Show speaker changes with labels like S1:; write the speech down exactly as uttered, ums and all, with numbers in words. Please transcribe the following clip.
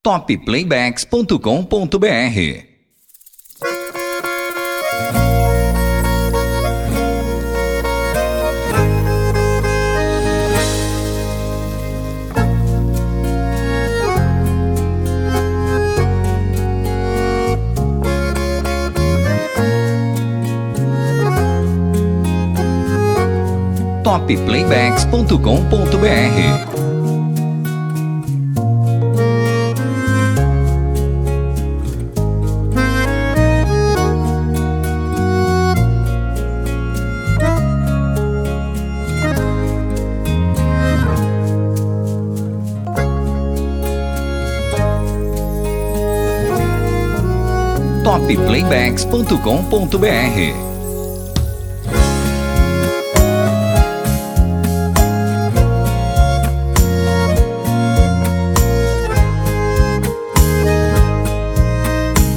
S1: top playbacks ponto com ponto br. top playbacks ponto com ponto br. top playbacks ponto com ponto br.